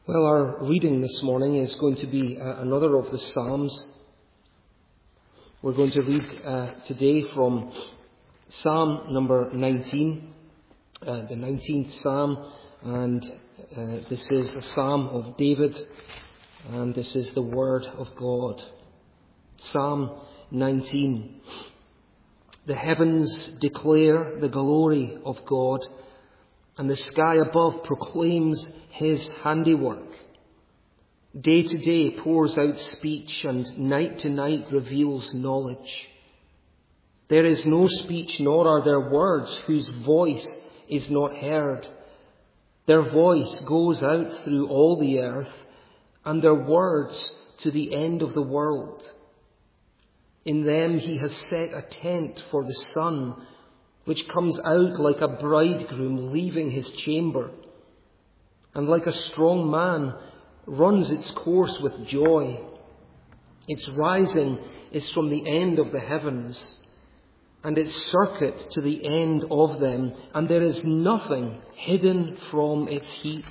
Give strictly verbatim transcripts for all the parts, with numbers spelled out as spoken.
Well, our reading this morning is going to be uh, another of the Psalms. We're going to read uh, today from Psalm number nineteen, uh, the nineteenth Psalm, and uh, this is a Psalm of David, and this is the Word of God. Psalm nineteen. The heavens declare the glory of God, and the sky above proclaims his handiwork. Day to day pours out speech, and night to night reveals knowledge. There is no speech, nor are there words whose voice is not heard. Their voice goes out through all the earth, and their words to the end of the world. In them he has set a tent for the sun, which comes out like a bridegroom leaving his chamber, and like a strong man runs its course with joy. Its rising is from the end of the heavens, and its circuit to the end of them, and there is nothing hidden from its heat.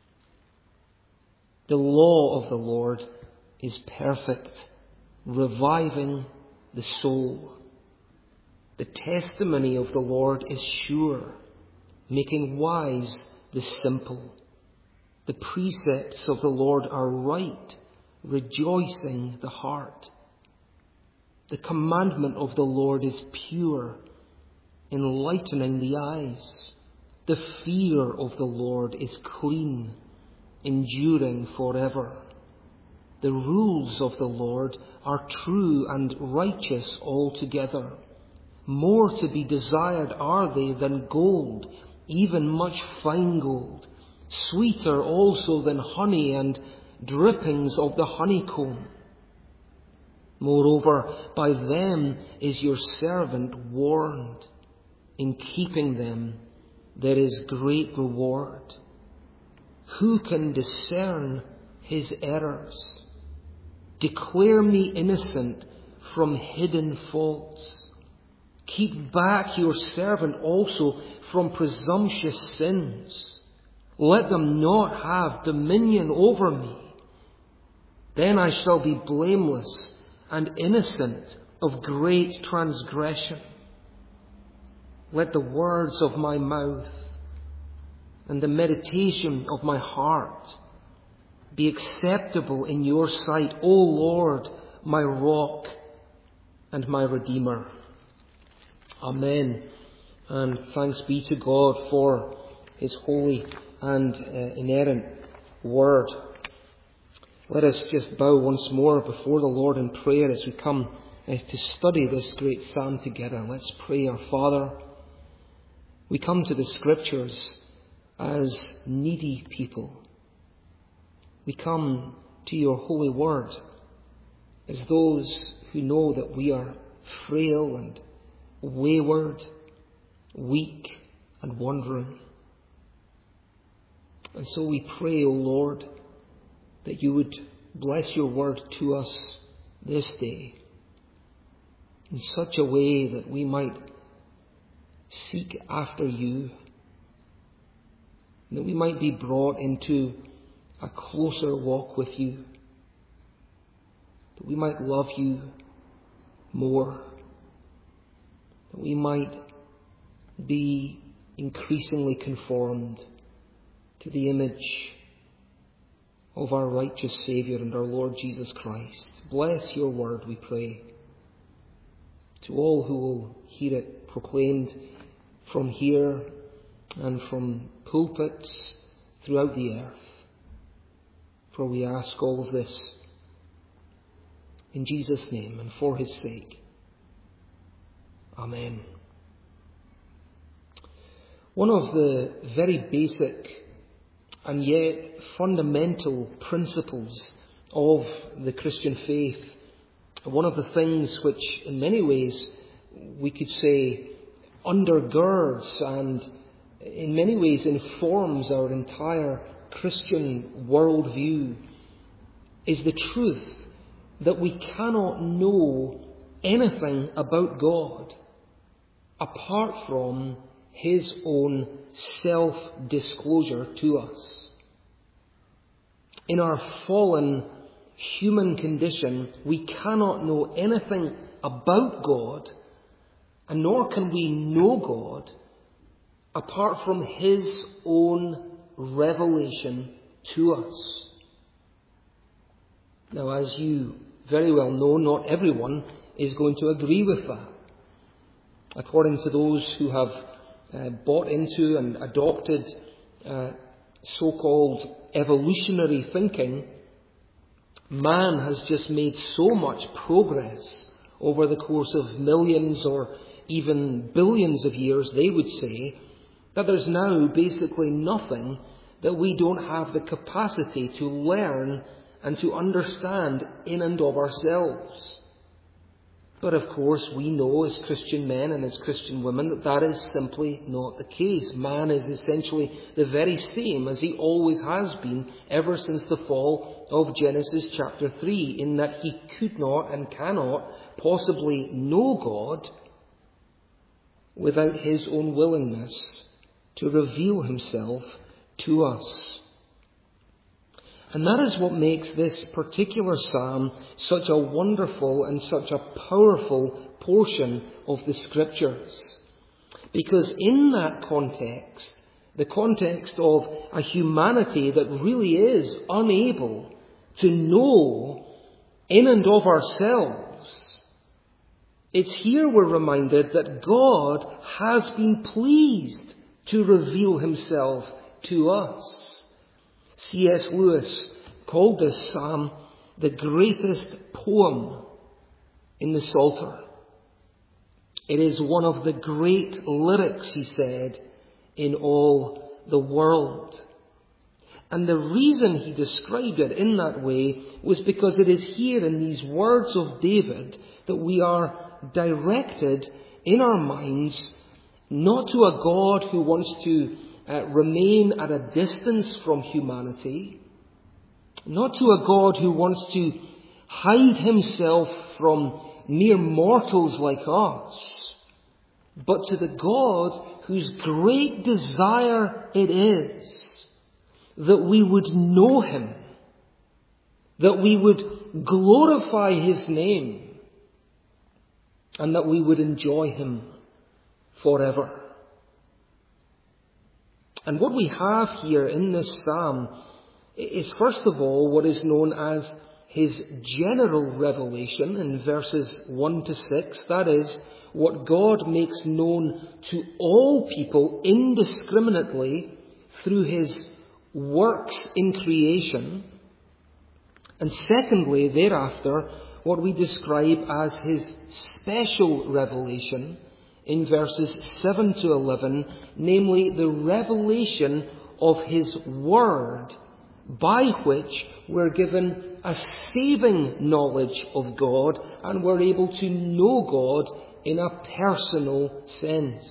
The law of the Lord is perfect, reviving the soul. The testimony of the Lord is sure, making wise the simple. The precepts of the Lord are right, rejoicing the heart. The commandment of the Lord is pure, enlightening the eyes. The fear of the Lord is clean, enduring forever. The rules of the Lord are true and righteous altogether. More to be desired are they than gold, even much fine gold, sweeter also than honey and drippings of the honeycomb. Moreover, by them is your servant warned. In keeping them there is great reward. Who can discern his errors? Declare me innocent from hidden faults. Keep back your servant also from presumptuous sins. Let them not have dominion over me. Then I shall be blameless and innocent of great transgression. Let the words of my mouth and the meditation of my heart be acceptable in your sight, O Lord, my rock and my redeemer. Amen. And thanks be to God for his holy and uh, inerrant word. Let us just bow once more before the Lord in prayer as we come uh, to study this great psalm together. Let's pray. Our Father, we come to the Scriptures as needy people. We come to your holy word as those who know that we are frail and wayward, weak and wandering. And so we pray, O Lord, that you would bless your word to us this day in such a way that we might seek after you, that we might be brought into a closer walk with you, that we might love you more, that we might be increasingly conformed to the image of our righteous Saviour and our Lord Jesus Christ. Bless your word, we pray, to all who will hear it proclaimed from here and from pulpits throughout the earth. For we ask all of this in Jesus' name and for his sake. Amen. One of the very basic and yet fundamental principles of the Christian faith, one of the things which in many ways we could say undergirds and in many ways informs our entire Christian worldview, is the truth that we cannot know anything about God apart from his own self-disclosure to us. in our fallen human condition, we cannot know anything about God, and nor can we know God apart from His own revelation to us. Now, as you very well know, not everyone is going to agree with that. According to those who have uh, bought into and adopted uh, so-called evolutionary thinking, man has just made so much progress over the course of millions or even billions of years, they would say, that there's now basically nothing that we don't have the capacity to learn and to understand in and of ourselves. But of course, we know as Christian men and as Christian women that that is simply not the case. Man is essentially the very same as he always has been ever since the fall of Genesis chapter three, in that he could not and cannot possibly know God without His own willingness to reveal Himself to us. And that is what makes this particular psalm such a wonderful and such a powerful portion of the Scriptures. Because in that context, the context of a humanity that really is unable to know in and of ourselves, it's here we're reminded that God has been pleased to reveal Himself to us. C S Lewis called this psalm the greatest poem in the Psalter. It is one of the great lyrics, he said, in all the world. And the reason he described it in that way was because it is here in these words of David that we are directed in our minds not to a God who wants to Uh, remain at a distance from humanity, not to a God who wants to hide Himself from mere mortals like us, but to the God whose great desire it is that we would know Him, that we would glorify His name, and that we would enjoy Him forever. And what we have here in this psalm is, first of all, what is known as His general revelation in verses one to six. That is, what God makes known to all people indiscriminately through His works in creation. And secondly, thereafter, what we describe as His special revelation in verses seven to eleven, namely the revelation of His Word, by which we're given a saving knowledge of God and we're able to know God in a personal sense.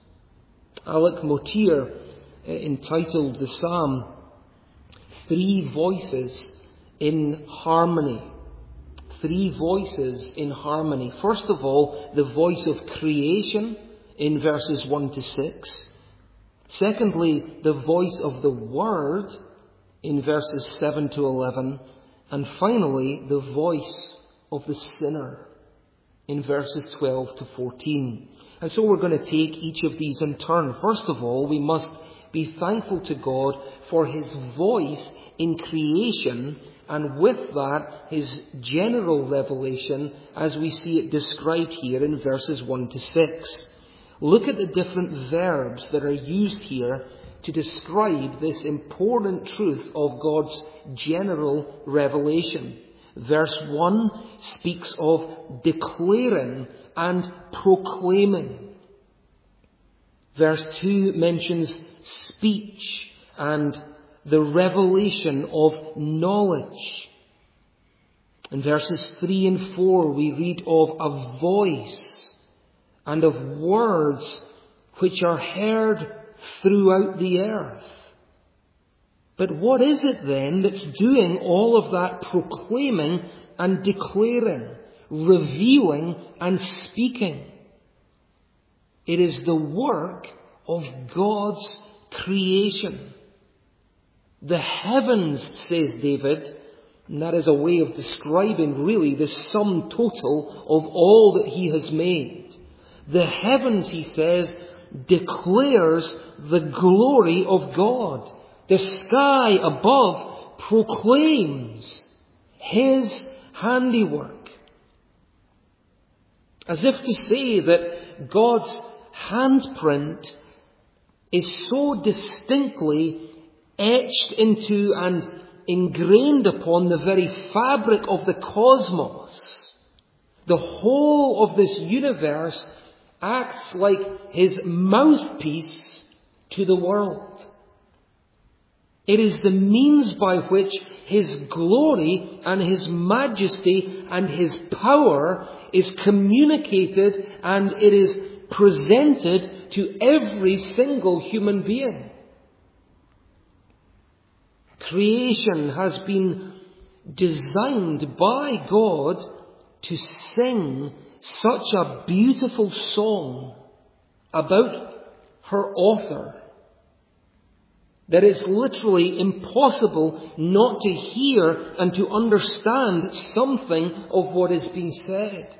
Alec Motyer entitled the psalm, Three Voices in Harmony. Three voices in harmony. First of all, the voice of creation in verses one to six. Secondly, the voice of the Word in verses seven to eleven. And finally, the voice of the sinner in verses twelve to fourteen. And so we're going to take each of these in turn. First of all, we must be thankful to God for His voice in creation, and with that, His general revelation as we see it described here in verses one to six. Look at the different verbs that are used here to describe this important truth of God's general revelation. Verse one speaks of declaring and proclaiming. Verse two mentions speech and the revelation of knowledge. In verses three and four we read of a voice and of words which are heard throughout the earth. But what is it then that's doing all of that proclaiming and declaring, revealing and speaking? It is the work of God's creation. The heavens, says David, and that is a way of describing really the sum total of all that he has made. The heavens, he says, declares the glory of God. The sky above proclaims his handiwork. As if to say that God's handprint is so distinctly etched into and ingrained upon the very fabric of the cosmos. The whole of this universe acts like his mouthpiece to the world. It is the means by which his glory and his majesty and his power is communicated, and it is presented to every single human being. Creation has been designed by God to sing such a beautiful song about her author that it's literally impossible not to hear and to understand something of what is being said.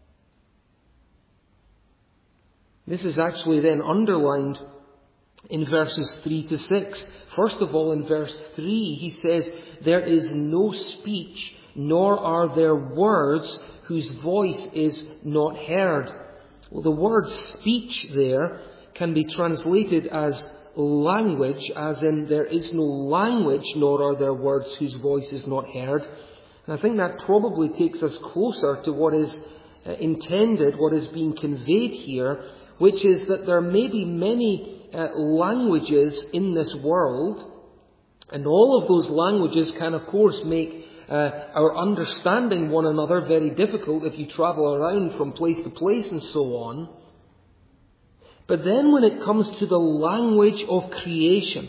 This is actually then underlined in verses three to six. First of all, in verse three, he says, "There is no speech, nor are there words whose voice is not heard." Well, the word speech there can be translated as language, as in there is no language, nor are there words whose voice is not heard. And I think that probably takes us closer to what is uh, intended, what is being conveyed here, which is that there may be many uh, languages in this world, and all of those languages can, of course, make uh, our understanding one another very difficult if you travel around from place to place and so on. But then when it comes to the language of creation,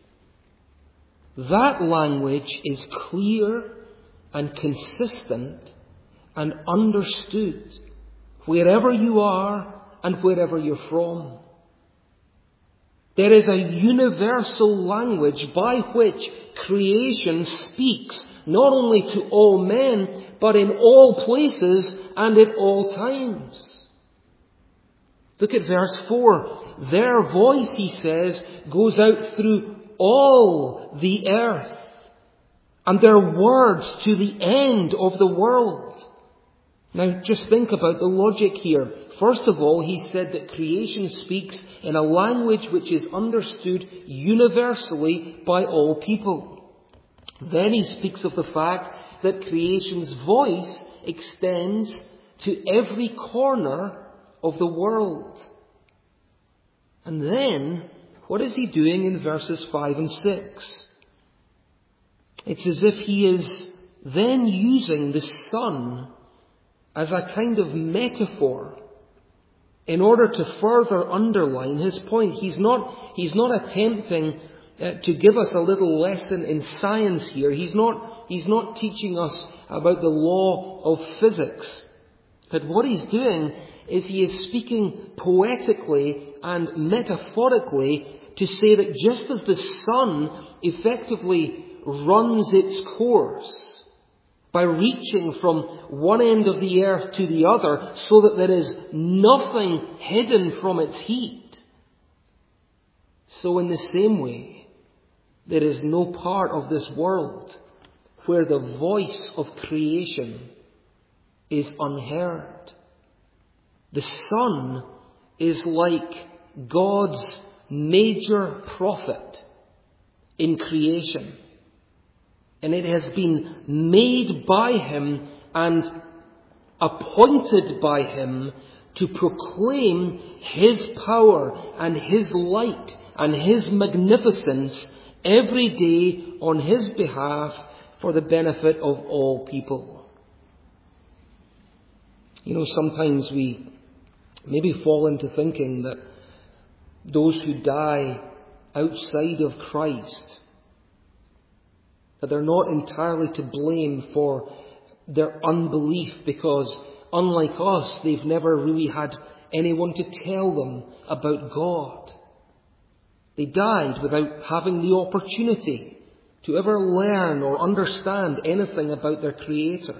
that language is clear and consistent and understood wherever you are and wherever you're from. There is a universal language by which creation speaks, not only to all men, but in all places and at all times. Look at verse four. Their voice, he says, goes out through all the earth, and their words to the end of the world. Now, just think about the logic here. First of all, he said that creation speaks in a language which is understood universally by all people. Then he speaks of the fact that creation's voice extends to every corner of the world. And then, what is he doing in verses five and six? It's as if he is then using the sun as a kind of metaphor in order to further underline his point. He's not, he's not attempting uh, to give us a little lesson in science here. He's not, he's not teaching us about the law of physics. But what he's doing is he is speaking poetically and metaphorically to say that just as the sun effectively runs its course by reaching from one end of the earth to the other so that there is nothing hidden from its heat, so in the same way, there is no part of this world where the voice of creation is unheard. The sun is like God's major prophet in creation. And it has been made by him and appointed by him to proclaim his power and his light and his magnificence every day on his behalf for the benefit of all people. You know, sometimes we maybe fall into thinking that those who die outside of Christ, that they're not entirely to blame for their unbelief because, unlike us, they've never really had anyone to tell them about God. They died without having the opportunity to ever learn or understand anything about their Creator.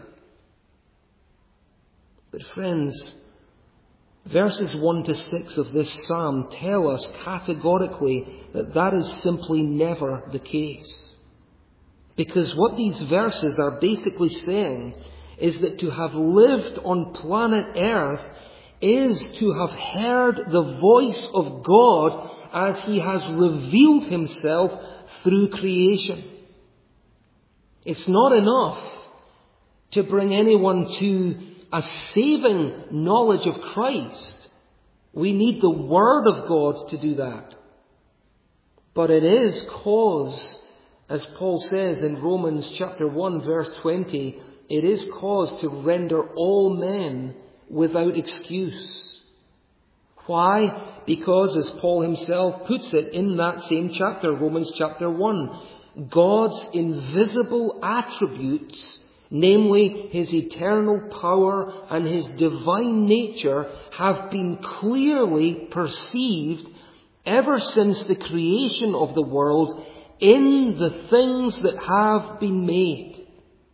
But friends, verses one to six of this psalm tell us categorically that that is simply never the case. Because what these verses are basically saying is that to have lived on planet Earth is to have heard the voice of God as He has revealed Himself through creation. It's not enough to bring anyone to a saving knowledge of Christ. We need the Word of God to do that. But it is cause, as Paul says in Romans chapter one verse twenty, it is cause to render all men without excuse. Why? Because, as Paul himself puts it in that same chapter, Romans chapter one, God's invisible attributes, namely His eternal power and His divine nature, have been clearly perceived ever since the creation of the world in the things that have been made.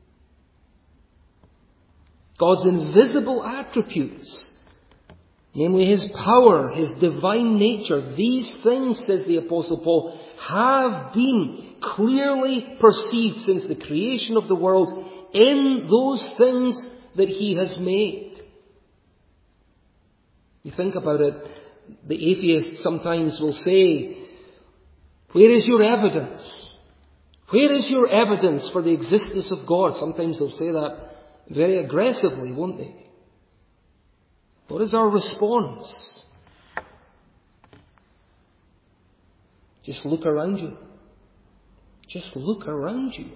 God's invisible attributes, namely His power, His divine nature, these things, says the Apostle Paul, have been clearly perceived since the creation of the world in those things that He has made. You think about it, the atheists sometimes will say, where is your evidence? Where is your evidence for the existence of God? Sometimes they'll say that very aggressively, won't they? What is our response? Just look around you. Just look around you.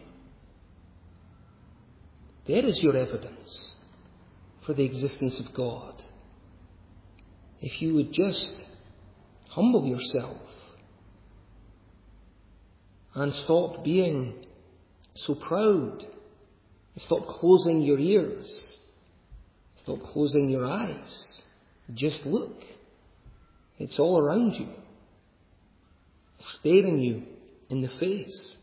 There is your evidence for the existence of God. If you would just humble yourself and stop being so proud, stop closing your ears, stop closing your eyes, just look. It's all around you, staring you in the face.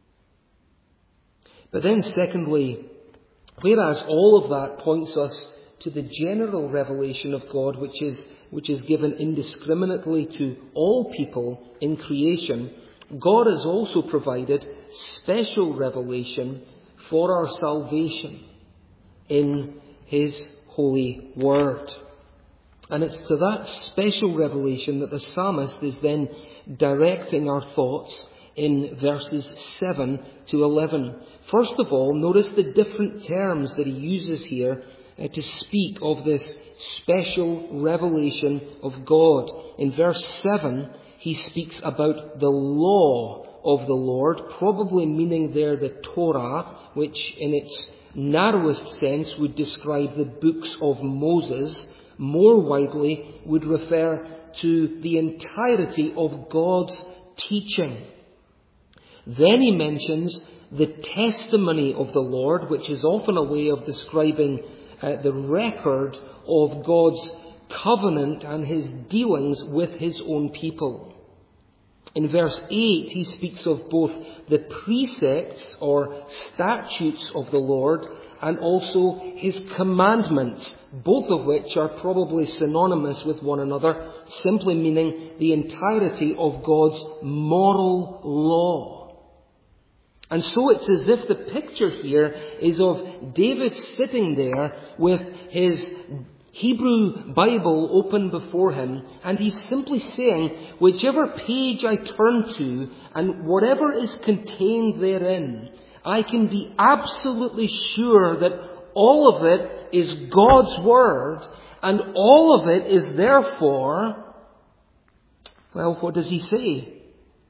But then secondly, whereas all of that points us to the general revelation of God, which is, which is given indiscriminately to all people in creation, God has also provided special revelation for our salvation in His holy word. And it's to that special revelation that the psalmist is then directing our thoughts in verses seven to eleven. First of all, notice the different terms that he uses here uh, to speak of this special revelation of God. In verse seven, he speaks about the law of the Lord, probably meaning there the Torah, which in its narrowest sense would describe the books of Moses. More widely would refer to the entirety of God's teaching. Then he mentions the testimony of the Lord, which is often a way of describing uh, the record of God's covenant and His dealings with His own people. In verse eight, he speaks of both the precepts or statutes of the Lord and also His commandments, both of which are probably synonymous with one another, simply meaning the entirety of God's moral law. And so it's as if the picture here is of David sitting there with his Hebrew Bible open before him, and he's simply saying, whichever page I turn to and whatever is contained therein, I can be absolutely sure that all of it is God's Word, and all of it is therefore, well, what does he say?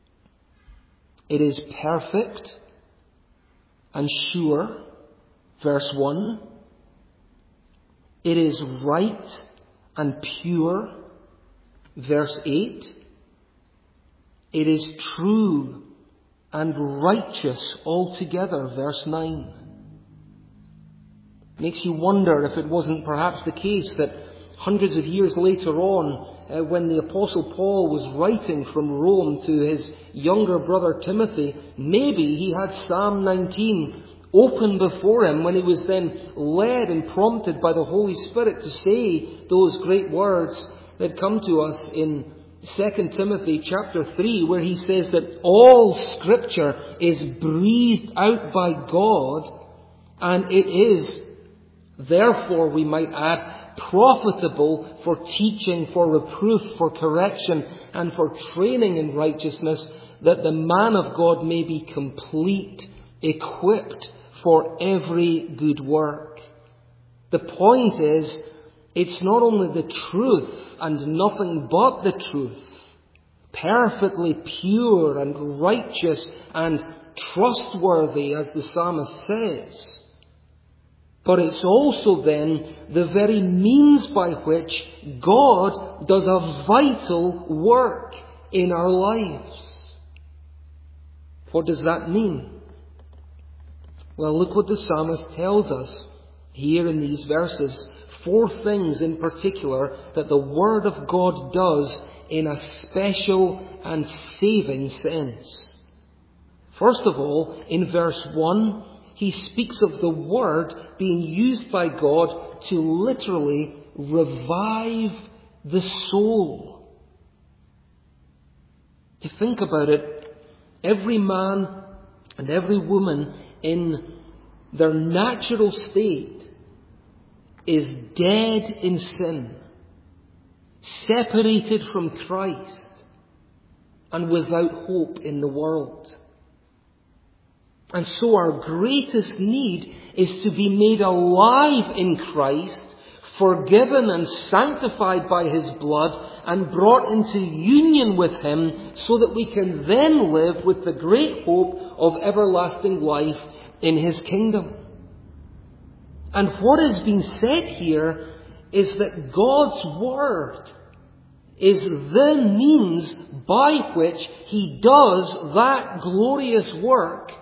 It is perfect and sure, verse one. It is right and pure, verse eight. It is true and righteous altogether, verse nine. Makes you wonder if it wasn't perhaps the case that hundreds of years later on, uh, when the Apostle Paul was writing from Rome to his younger brother Timothy, maybe he had Psalm nineteen open before him when he was then led and prompted by the Holy Spirit to say those great words that come to us in Second Timothy chapter three, where he says that all Scripture is breathed out by God, and it is, therefore we might add, profitable for teaching, for reproof, for correction, and for training in righteousness, that the man of God may be complete, equipped for every good work. The point is, it's not only the truth and nothing but the truth, perfectly pure and righteous and trustworthy, as the psalmist says, but it's also then the very means by which God does a vital work in our lives. What does that mean? Well, look what the psalmist tells us here in these verses. Four things in particular that the Word of God does in a special and saving sense. First of all, in verse one, he speaks of the Word being used by God to literally revive the soul. To think about it, every man and every woman in their natural state is dead in sin, separated from Christ, and without hope in the world. And so our greatest need is to be made alive in Christ, forgiven and sanctified by His blood, and brought into union with Him, so that we can then live with the great hope of everlasting life in His kingdom. And what is being said here is that God's Word is the means by which He does that glorious work,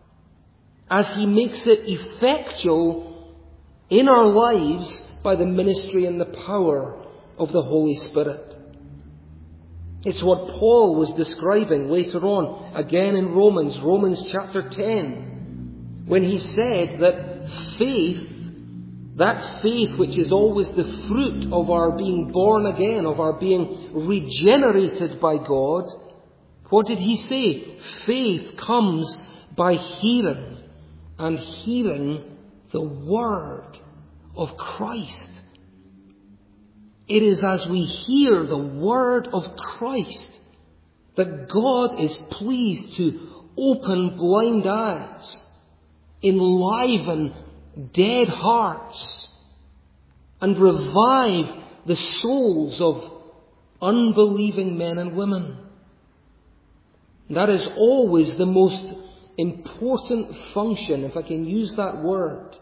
as He makes it effectual in our lives by the ministry and the power of the Holy Spirit. It's what Paul was describing later on, again in Romans, Romans chapter ten, when he said that faith, that faith which is always the fruit of our being born again, of our being regenerated by God, what did he say? Faith comes by hearing, and hearing the Word of Christ. It is as we hear the Word of Christ that God is pleased to open blind eyes, enliven dead hearts, and revive the souls of unbelieving men and women. That is always the most important function, if I can use that word.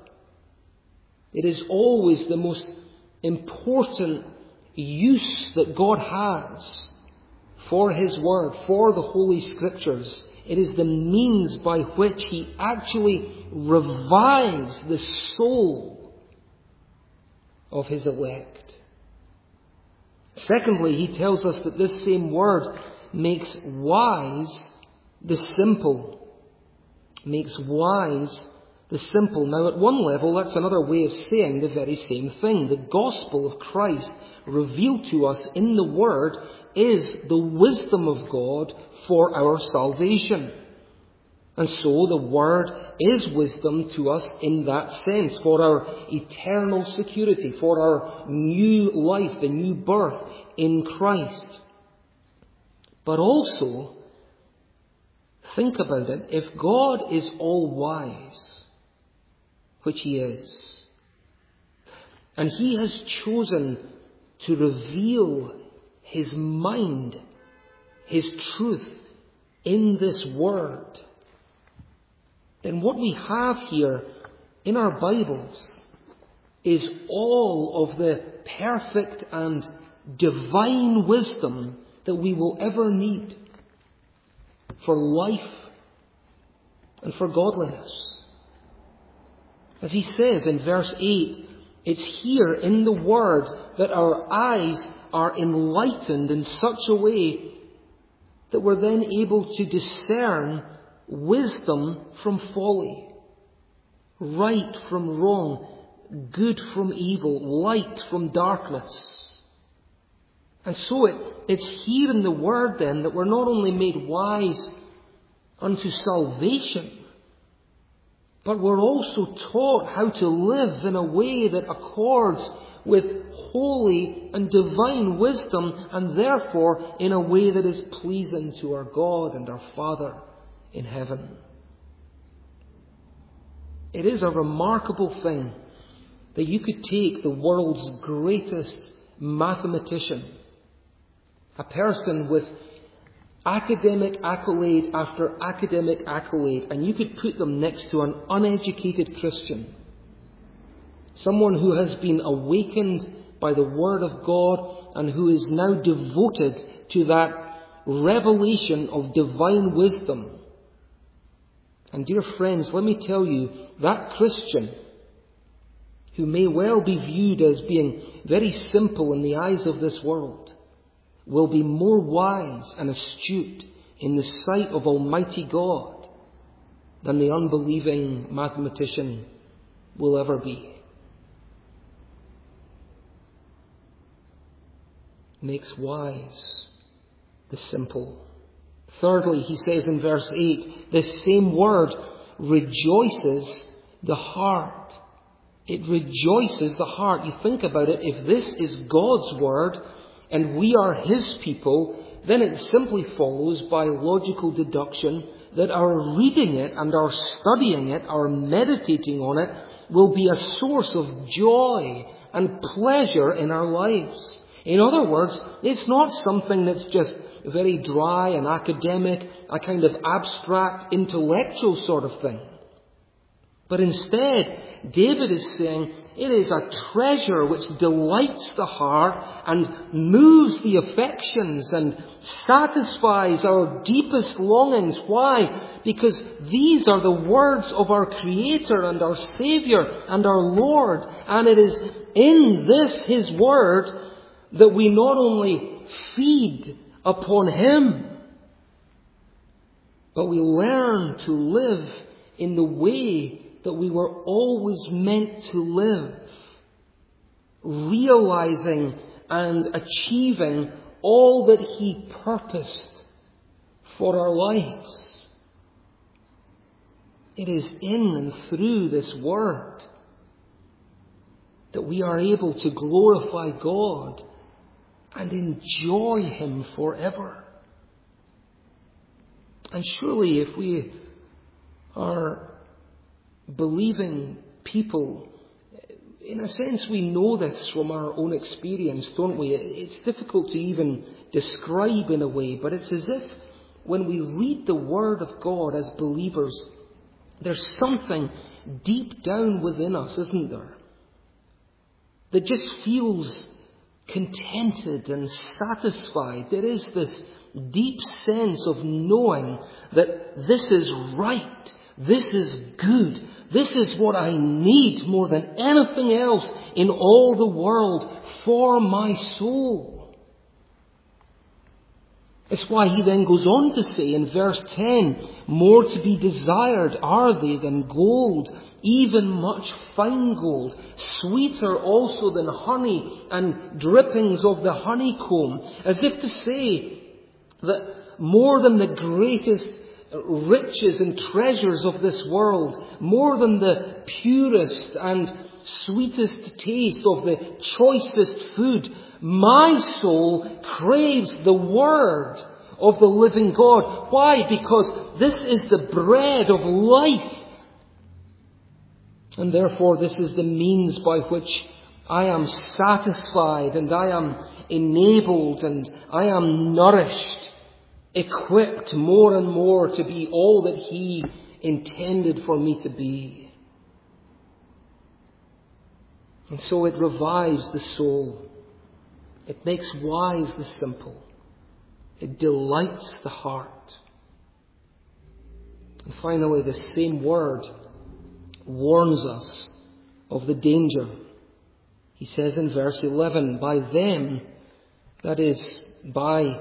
It is always the most important use that God has for His Word, for the Holy Scriptures. It is the means by which He actually revives the soul of His elect. Secondly, he tells us that this same Word makes wise the simple. Makes wise the simple. Now, at one level, that's another way of saying the very same thing. The gospel of Christ revealed to us in the Word is the wisdom of God for our salvation. And so the Word is wisdom to us in that sense, for our eternal security, for our new life, the new birth in Christ. But also, think about it, if God is all-wise, which He is, and He has chosen to reveal His mind, His truth in this Word, then what we have here in our Bibles is all of the perfect and divine wisdom that we will ever need for life and for godliness. As he says in verse eight, It's here in the Word that our eyes are enlightened in such a way that we're then able to discern wisdom from folly, right from wrong, good from evil, light from darkness. And so it, it's here in the Word then that we're not only made wise unto salvation, but we're also taught how to live in a way that accords with holy and divine wisdom, and therefore in a way that is pleasing to our God and our Father in heaven. It is a remarkable thing that you could take the world's greatest mathematician, a person with academic accolade after academic accolade, and you could put them next to an uneducated Christian, someone who has been awakened by the Word of God and who is now devoted to that revelation of divine wisdom. And dear friends, let me tell you, that Christian, who may well be viewed as being very simple in the eyes of this world, will be more wise and astute in the sight of Almighty God than the unbelieving mathematician will ever be. Makes wise the simple. Thirdly, he says in verse eight, this same word rejoices the heart. It rejoices the heart. You think about it, if this is God's word, and we are His people, then it simply follows by logical deduction that our reading it and our studying it, our meditating on it, will be a source of joy and pleasure in our lives. In other words, it's not something that's just very dry and academic, a kind of abstract, intellectual sort of thing. But instead, David is saying, it is a treasure which delights the heart and moves the affections and satisfies our deepest longings. Why? Because these are the words of our Creator and our Saviour and our Lord. And it is in this, His Word, that we not only feed upon Him, but we learn to live in the way that we were always meant to live, realizing and achieving all that He purposed for our lives. It is in and through this Word that we are able to glorify God and enjoy Him forever. And surely if we are believing people, in a sense we know this from our own experience, don't we? It's difficult to even describe in a way, but it's as if when we read the Word of God as believers, there's something deep down within us, isn't there, that just feels contented and satisfied. There is this deep sense of knowing that this is right, this is good, this is what I need more than anything else in all the world for my soul. It's why he then goes on to say in verse ten, more to be desired are they than gold, even much fine gold, sweeter also than honey and drippings of the honeycomb, as if to say that more than the greatest riches and treasures of this world, more than the purest and sweetest taste of the choicest food, my soul craves the Word of the living God. Why? Because this is the bread of life. And therefore this is the means by which I am satisfied and I am enabled and I am nourished, equipped more and more to be all that He intended for me to be. And so it revives the soul. It makes wise the simple. It delights the heart. And finally, the same Word warns us of the danger He says in verse eleven, by them, that is, by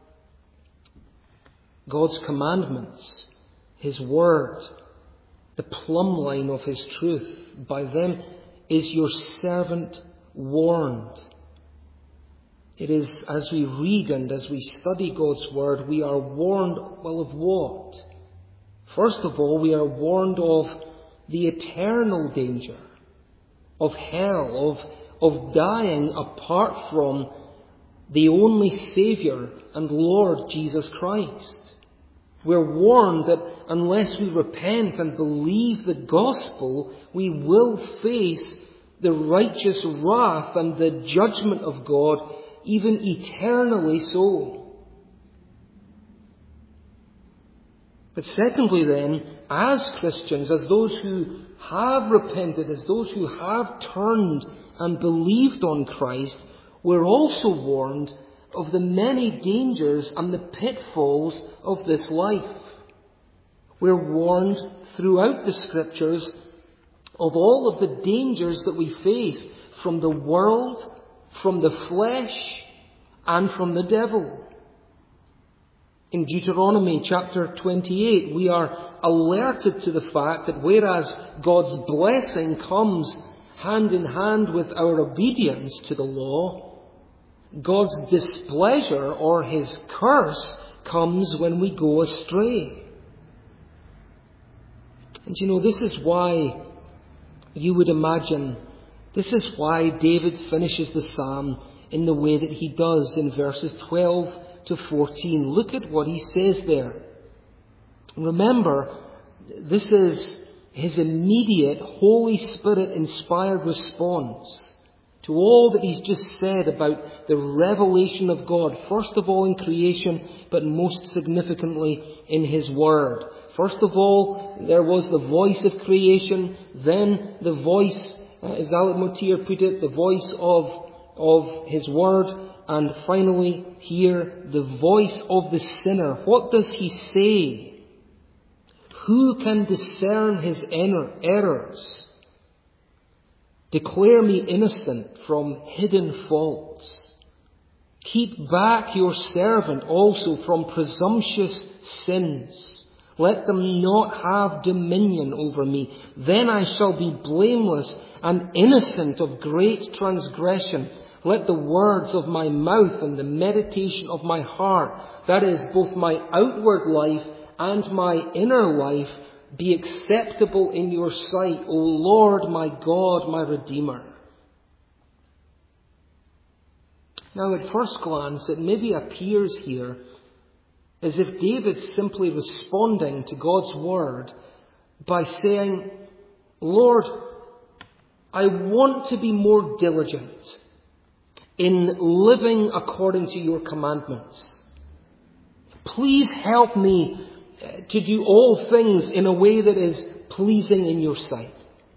God's commandments, His word, the plumb line of His truth, by them is your servant warned. It is as we read and as we study God's word, we are warned, well, of what? First of all, we are warned of the eternal danger, of hell, of, of dying apart from the only Saviour and Lord Jesus Christ. We're warned that unless we repent and believe the gospel, we will face the righteous wrath and the judgment of God, even eternally so. But secondly then, as Christians, as those who have repented, as those who have turned and believed on Christ, we're also warned of the many dangers and the pitfalls of this life. We're warned throughout the Scriptures of all of the dangers that we face from the world, from the flesh, and from the devil. In Deuteronomy chapter twenty-eight, we are alerted to the fact that whereas God's blessing comes hand in hand with our obedience to the law, God's displeasure or His curse comes when we go astray. And you know, this is why you would imagine, this is why David finishes the psalm in the way that he does in verses twelve to fourteen. Look at what he says there. Remember, this is his immediate Holy Spirit inspired response to all that he's just said about the revelation of God, first of all in creation, but most significantly in His Word. First of all, there was the voice of creation, then the voice, uh, as Alec Motyer put it, the voice of, of His Word, and finally here, the voice of the sinner. What does he say? Who can discern his errors? Declare me innocent from hidden faults. Keep back your servant also from presumptuous sins. Let them not have dominion over me. Then I shall be blameless and innocent of great transgression. Let the words of my mouth and the meditation of my heart, that is, both my outward life and my inner life, be acceptable in your sight, O Lord, my God, my Redeemer. Now, at first glance, it maybe appears here as if David's simply responding to God's word by saying, Lord, I want to be more diligent in living according to your commandments. Please help me to do all things in a way that is pleasing in your sight.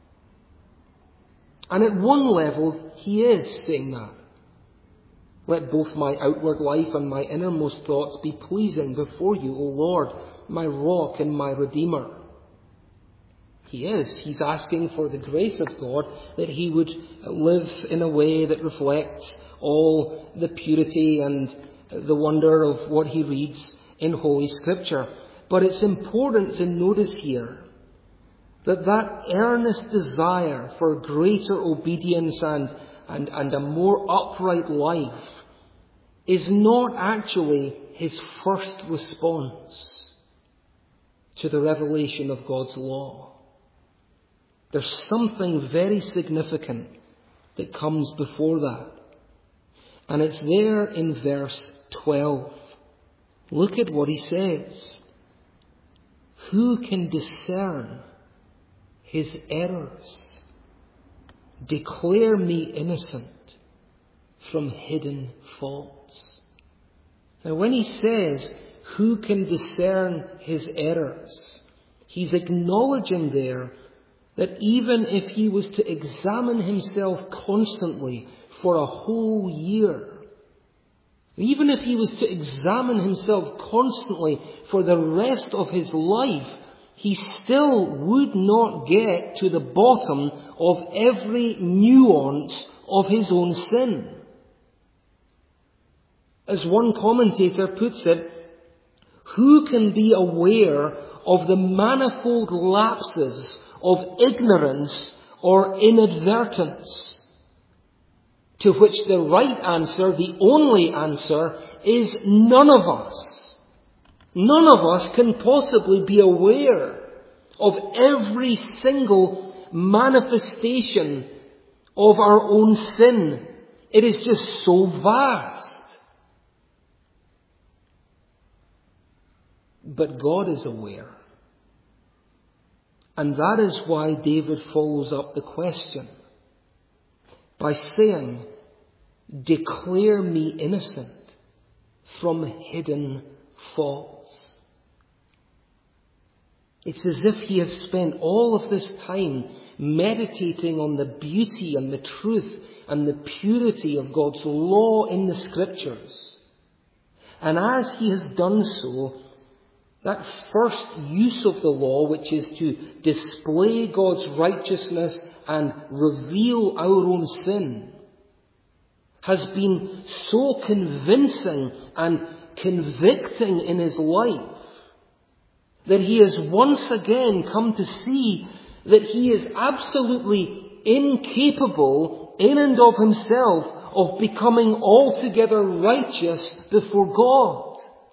And at one level, he is saying that. Let both my outward life and my innermost thoughts be pleasing before you, O Lord, my rock and my Redeemer. He is. He's asking for the grace of God that he would live in a way that reflects all the purity and the wonder of what he reads in Holy Scripture. But it's important to notice here that that earnest desire for greater obedience and, and, and a more upright life is not actually his first response to the revelation of God's law. There's something very significant that comes before that. And it's there in verse twelve. Look at what he says. Who can discern his errors? Declare me innocent from hidden faults. Now, when he says, who can discern his errors, he's acknowledging there that even if he was to examine himself constantly for a whole year, even if he was to examine himself constantly for the rest of his life, he still would not get to the bottom of every nuance of his own sin. As one commentator puts it, who can be aware of the manifold lapses of ignorance or inadvertence? To which the right answer, the only answer, is none of us. None of us can possibly be aware of every single manifestation of our own sin. It is just so vast. But God is aware. And that is why David follows up the question by saying, declare me innocent from hidden faults. It's as if he has spent all of this time meditating on the beauty and the truth and the purity of God's law in the Scriptures. And as he has done so, that first use of the law, which is to display God's righteousness and reveal our own sin, has been so convincing and convicting in his life that he has once again come to see that he is absolutely incapable in and of himself of becoming altogether righteous before God.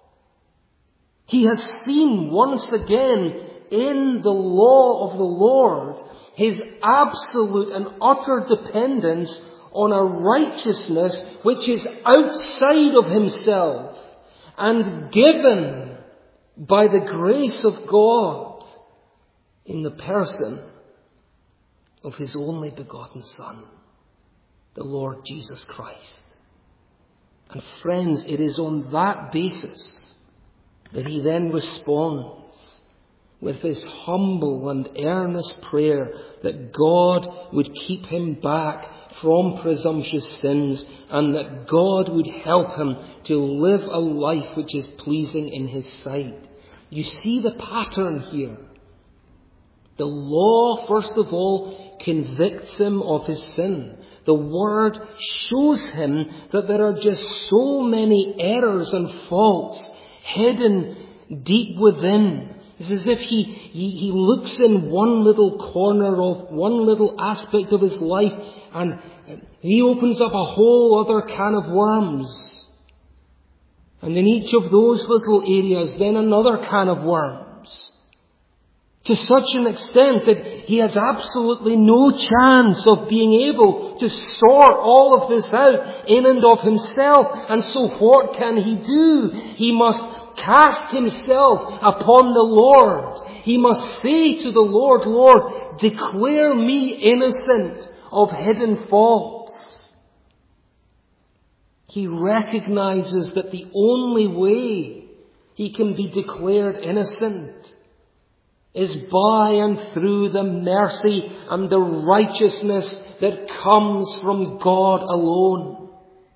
He has seen once again in the law of the Lord his absolute and utter dependence on a righteousness which is outside of himself and given by the grace of God in the person of his only begotten Son, the Lord Jesus Christ. And friends, it is on that basis that he then responds with this humble and earnest prayer that God would keep him back from presumptuous sins and that God would help him to live a life which is pleasing in his sight. You see the pattern here. The law, first of all, convicts him of his sin. The Word shows him that there are just so many errors and faults hidden deep within. It's as if he, he, he looks in one little corner of one little aspect of his life and he opens up a whole other can of worms. And in each of those little areas, then another can of worms. To such an extent that he has absolutely no chance of being able to sort all of this out in and of himself. And so what can he do? He must cast himself upon the Lord. He must say to the Lord, Lord, declare me innocent of hidden faults. He recognizes that the only way he can be declared innocent is by and through the mercy and the righteousness that comes from God alone.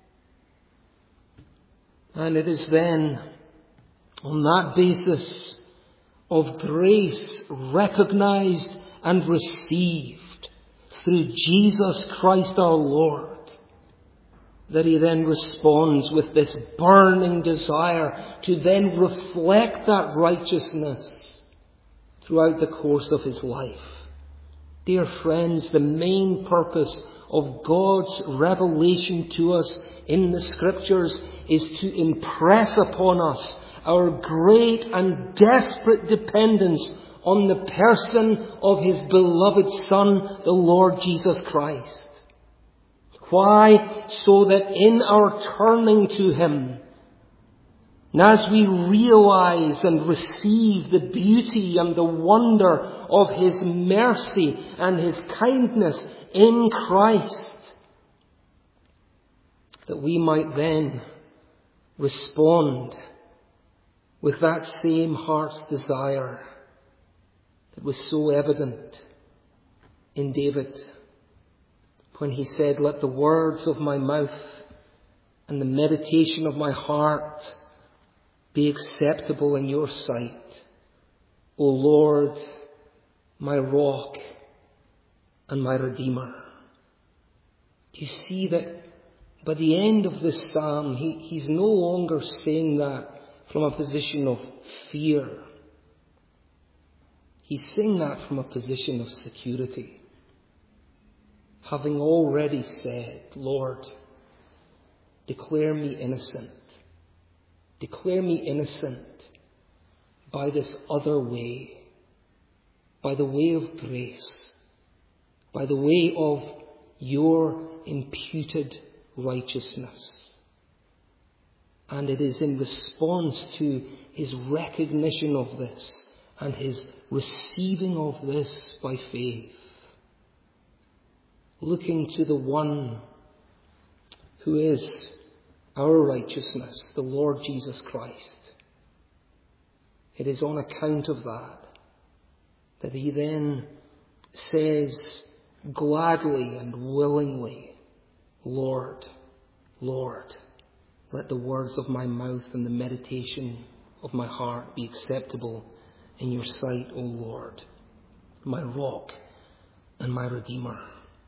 And it is then on that basis of grace recognized and received through Jesus Christ our Lord that he then responds with this burning desire to then reflect that righteousness throughout the course of his life. Dear friends, the main purpose of God's revelation to us in the Scriptures is to impress upon us our great and desperate dependence on the person of his beloved Son, the Lord Jesus Christ. Why? So that in our turning to him, and as we realize and receive the beauty and the wonder of his mercy and his kindness in Christ, that we might then respond with that same heart's desire that was so evident in David when he said, let the words of my mouth and the meditation of my heart be acceptable in your sight, O Lord, my rock and my redeemer. you see that by the end of this psalm, he, he's no longer saying that from a position of fear. He's saying that from a position of security. Having already said, Lord, declare me innocent. Declare me innocent by this other way, by the way of grace, by the way of your imputed righteousness. And it is in response to his recognition of this and his receiving of this by faith, looking to the one who is our righteousness, the Lord Jesus Christ. It is on account of that that he then says gladly and willingly, Lord, Lord, let the words of my mouth and the meditation of my heart be acceptable in your sight, O Lord, my rock and my redeemer.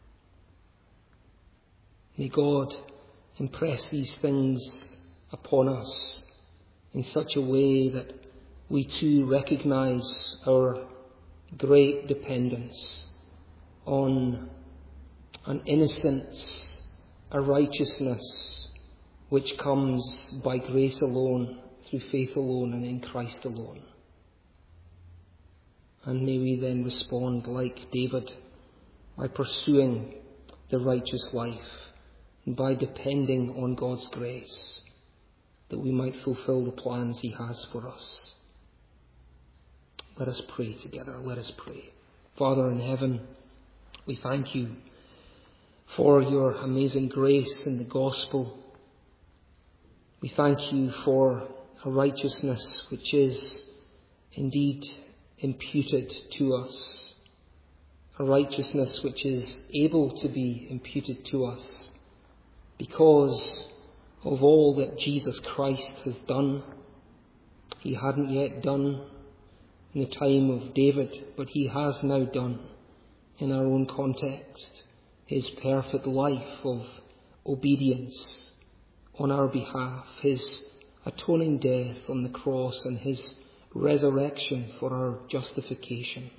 May God impress these things upon us in such a way that we too recognize our great dependence on an innocence, a righteousness which comes by grace alone, through faith alone, and in Christ alone. And may we then respond like David by pursuing the righteous life and by depending on God's grace, that we might fulfill the plans he has for us. Let us pray together. Let us pray. Father in heaven, we thank you for your amazing grace in the gospel. We thank you for a righteousness which is indeed imputed to us, a righteousness which is able to be imputed to us because of all that Jesus Christ has done. He hadn't yet done in the time of David, but he has now done in our own context, his perfect life of obedience on our behalf, his atoning death on the cross and his resurrection for our justification.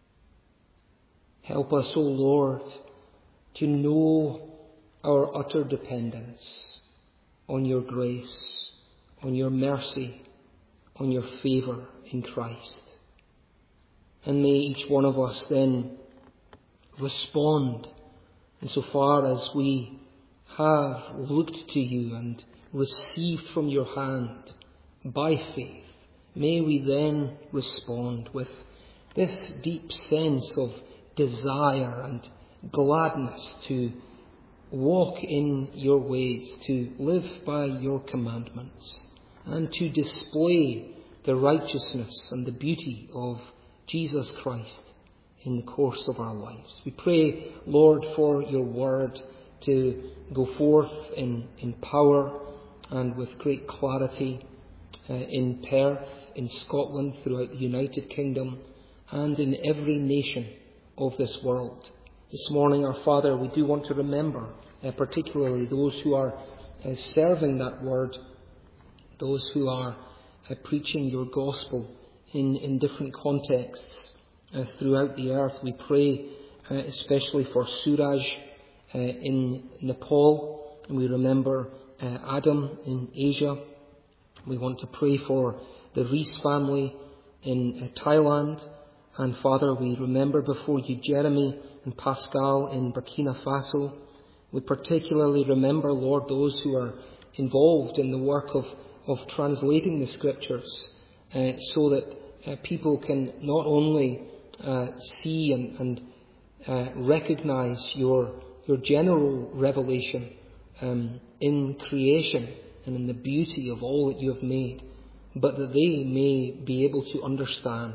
Help us, O Lord, to know our utter dependence on your grace, on your mercy, on your favour in Christ. And may each one of us then respond insofar as we have looked to you and received from your hand by faith. May we then respond with this deep sense of desire and gladness to walk in your ways, to live by your commandments, and to display the righteousness and the beauty of Jesus Christ in the course of our lives. We pray, Lord, for your word to go forth in, in power and with great clarity uh, in Perth, in Scotland, throughout the United Kingdom, and in every nation of this world. This morning, our Father, we do want to remember uh, particularly those who are uh, serving that word, those who are uh, preaching your gospel in, in different contexts uh, throughout the earth. We pray uh, especially for Suraj uh, in Nepal, and we remember uh, Adam in Asia. We want to pray for the Rees family in uh, Thailand. And Father, we remember before you Jeremy and Pascal in Burkina Faso. We particularly remember, Lord, those who are involved in the work of, of translating the Scriptures uh, so that uh, people can not only uh, see and, and uh, recognize your, your general revelation um, in creation and in the beauty of all that you have made, but that they may be able to understand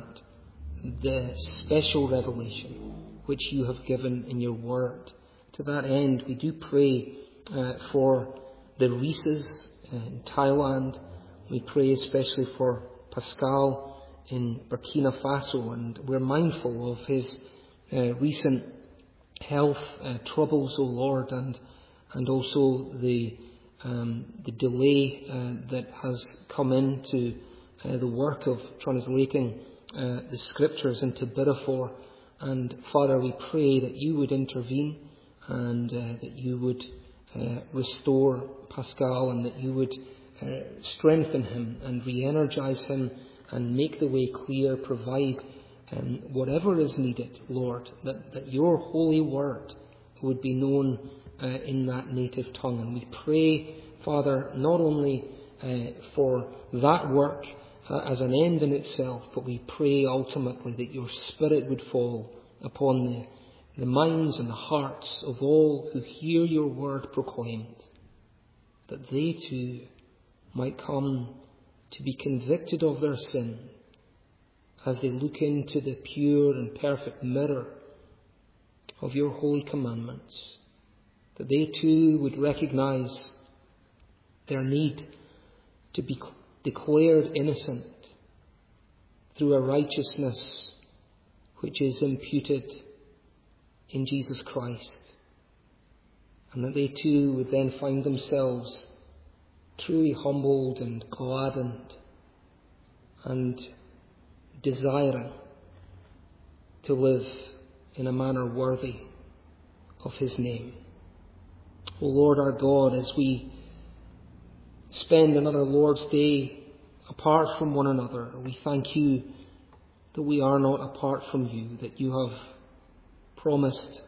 the special revelation which you have given in your word. To that end, we do pray uh, for the Reeses in Thailand. We pray especially for Pascal in Burkina Faso, and we're mindful of his uh, recent health uh, troubles, O Lord, and and also the um, the delay uh, that has come into uh, the work of translating uh, the Scriptures into Biddeford. And Father, we pray that you would intervene and uh, that you would uh, restore Pascal, and that you would uh, strengthen him and re-energize him and make the way clear, provide um, whatever is needed, Lord, that, that your holy word would be known uh, in that native tongue. And we pray, Father, not only uh, for that work uh, as an end in itself, but we pray ultimately that your Spirit would fall upon the, the minds and the hearts of all who hear your word proclaimed, that they too might come to be convicted of their sin as they look into the pure and perfect mirror of your holy commandments, that they too would recognize their need to be declared innocent through a righteousness which is imputed in Jesus Christ, and that they too would then find themselves truly humbled and gladdened and desiring to live in a manner worthy of his name. O Lord our God, as we spend another Lord's Day apart from one another, we thank you that we are not apart from you, that you have promised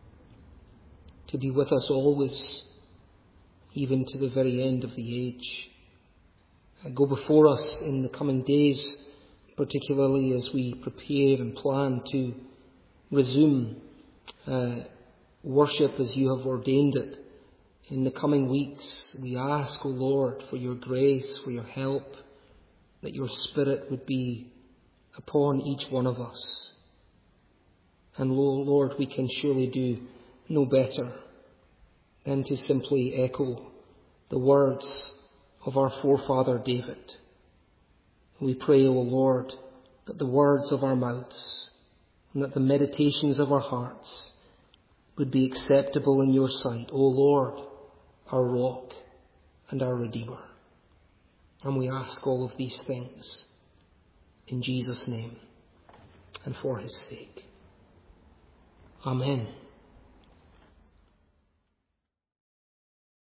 to be with us always, even to the very end of the age. And go before us in the coming days, particularly as we prepare and plan to resume uh, worship as you have ordained it in the coming weeks. We ask, O Lord, for your grace, for your help, that your Spirit would be upon each one of us. And Lord, we can surely do no better than to simply echo the words of our forefather David. We pray, O Lord, that the words of our mouths and that the meditations of our hearts would be acceptable in your sight, O Lord, our rock and our Redeemer. And we ask all of these things in Jesus' name and for his sake. Amen.